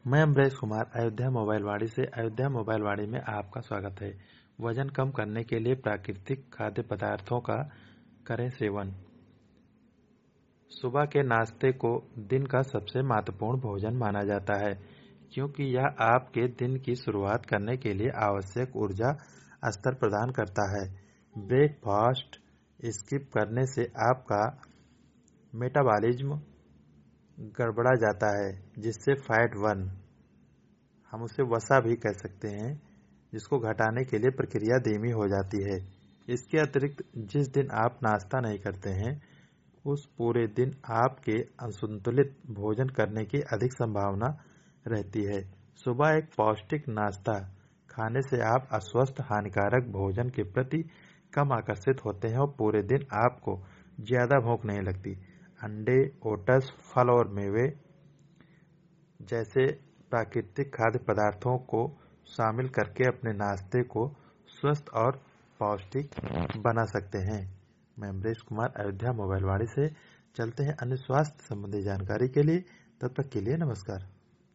मैं अमरेश कुमार अयोध्या मोबाइल वाड़ी से अयोध्या मोबाइल वाड़ी में आपका स्वागत है। वजन कम करने के लिए प्राकृतिक खाद्य पदार्थों का करें सेवन। सुबह के नाश्ते को दिन का सबसे महत्वपूर्ण भोजन माना जाता है, क्योंकि यह आपके दिन की शुरुआत करने के लिए आवश्यक ऊर्जा स्तर प्रदान करता है। ब्रेकफास्ट स्किप करने से आपका मेटाबॉलिज्म गड़बड़ा जाता है, जिससे फैट बर्न, हम उसे वसा भी कह सकते हैं, जिसको घटाने के लिए प्रक्रिया धीमी हो जाती है। इसके अतिरिक्त जिस दिन आप नाश्ता नहीं करते हैं, उस पूरे दिन आपके असंतुलित भोजन करने की अधिक संभावना रहती है। सुबह एक पौष्टिक नाश्ता खाने से आप अस्वस्थ हानिकारक भोजन के प्रति कम आकर्षित होते हैं और पूरे दिन आपको ज़्यादा भूख नहीं लगती। अंडे, ओट्स, फल और मेवे जैसे प्राकृतिक खाद्य पदार्थों को शामिल करके अपने नाश्ते को स्वस्थ और पौष्टिक बना सकते हैं। मैं अमरेश कुमार अयोध्या मोबाइल वाड़ी से। चलते हैं अन्य स्वास्थ्य संबंधी जानकारी के लिए। तब तक के लिए नमस्कार।